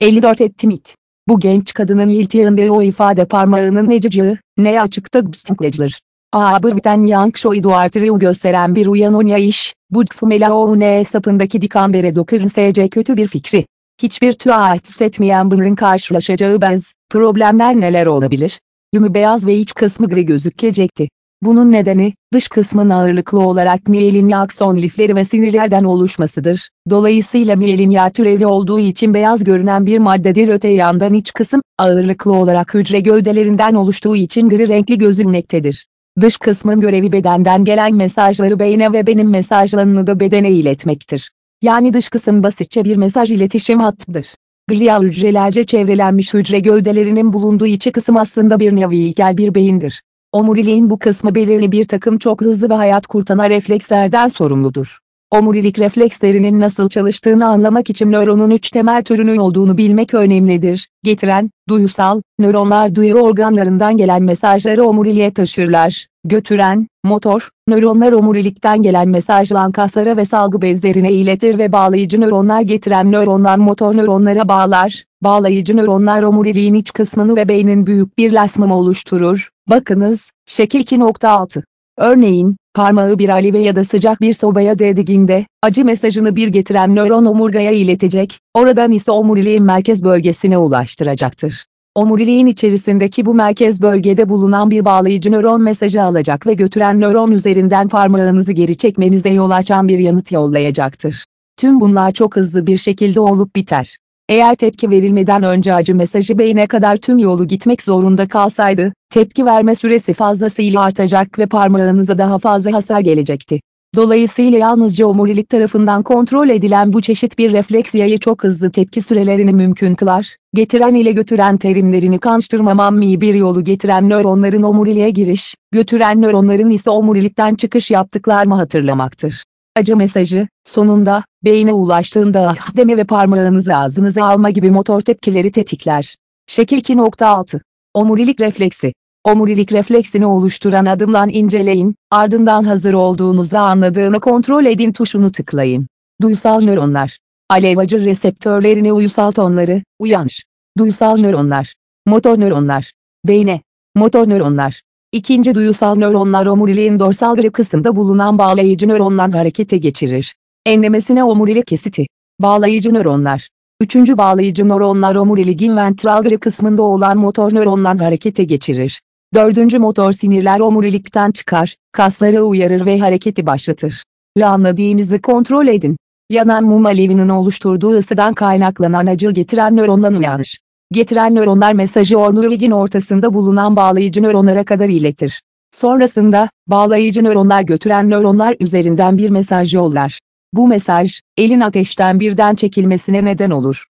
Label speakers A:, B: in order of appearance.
A: 54 Ettimit. Bu genç kadının iltihandığı o ifade parmağının necıcığı, ne açıkta gustuklecir. Abrten Yang Shoi Duartırı'yı gösteren bir uyanonya iş, bu Tsumela sapındaki Dikambere Dokır'ın sece kötü bir fikri. Hiçbir tüaat etmeyen bunun karşılaşacağı problemler neler olabilir? Yümü beyaz ve iç kısmı gri gözükecekti. Bunun nedeni, dış kısmın ağırlıklı olarak miyelin akson lifleri ve sinirlerden oluşmasıdır. Dolayısıyla miyelin yağ türevli olduğu için beyaz görünen bir maddedir. Öte yandan iç kısım, ağırlıklı olarak hücre gövdelerinden oluştuğu için gri renkli gözükmektedir. Dış kısmın görevi bedenden gelen mesajları beyne ve beyin mesajlarını da bedene iletmektir. Yani dış kısım basitçe bir mesaj iletişim hattıdır. Glial hücrelerce çevrelenmiş hücre gövdelerinin bulunduğu içi kısım aslında bir nevi ilkel bir beyindir. Omuriliğin bu kısmı belirli bir takım çok hızlı ve hayat kurtaran reflekslerden sorumludur. Omurilik reflekslerinin nasıl çalıştığını anlamak için nöronun 3 temel türünün olduğunu bilmek önemlidir. Getiren, duyusal, nöronlar duyu organlarından gelen mesajları omuriliğe taşırlar. Götüren, motor, nöronlar omurilikten gelen mesajları kaslara ve salgı bezlerine iletir ve bağlayıcı nöronlar getiren nöronlar motor nöronlara bağlar. Bağlayıcı nöronlar omuriliğin iç kısmını ve beynin büyük bir lasmamı oluşturur. Bakınız, şekil 2.6. Örneğin, parmağı bir aleve ya da sıcak bir sobaya değdiğinde, acı mesajını bir getiren nöron omurgaya iletecek, oradan ise omuriliğin merkez bölgesine ulaştıracaktır. Omuriliğin içerisindeki bu merkez bölgede bulunan bir bağlayıcı nöron mesajı alacak ve götüren nöron üzerinden parmağınızı geri çekmenize yol açan bir yanıt yollayacaktır. Tüm bunlar çok hızlı bir şekilde olup biter. Eğer tepki verilmeden önce acı mesajı beyne kadar tüm yolu gitmek zorunda kalsaydı, tepki verme süresi fazlasıyla artacak ve parmağınıza daha fazla hasar gelecekti. Dolayısıyla yalnızca omurilik tarafından kontrol edilen bu çeşit bir refleks yayı çok hızlı tepki sürelerini mümkün kılar. Getiren ile götüren terimlerini karıştırmamam bir yolu getiren nöronların omuriliğe giriş, götüren nöronların ise omurilikten çıkış yaptıklarını hatırlamaktır. Acı mesajı, sonunda, beyne ulaştığında deme ve parmağınızı ağzınıza alma gibi motor tepkileri tetikler. Şekil 2.6. Omurilik refleksi. Omurilik refleksini oluşturan adımla inceleyin, ardından hazır olduğunuzu anladığını kontrol edin tuşunu tıklayın. Duysal nöronlar. Alevacı reseptörlerine uyusal tonları, uyanış. Duysal nöronlar. Motor nöronlar. Beyne. Motor nöronlar. İkinci duyusal nöronlar omuriliğin dorsal gri kısmında bulunan bağlayıcı nöronlar harekete geçirir. Enlemesine omurilik kesiti. Bağlayıcı nöronlar. Üçüncü bağlayıcı nöronlar omuriliğin ventral gri kısmında olan motor nöronlar harekete geçirir. Dördüncü motor sinirler omurilikten çıkar, kasları uyarır ve hareketi başlatır. Anladığınızı kontrol edin. Yanan mum alevinin oluşturduğu ısıdan kaynaklanan acı getiren nöronlar uyanır. Getiren nöronlar mesajı omuriliğin ortasında bulunan bağlayıcı nöronlara kadar iletir. Sonrasında, bağlayıcı nöronlar götüren nöronlar üzerinden bir mesaj yollar. Bu mesaj, elin ateşten birden çekilmesine neden olur.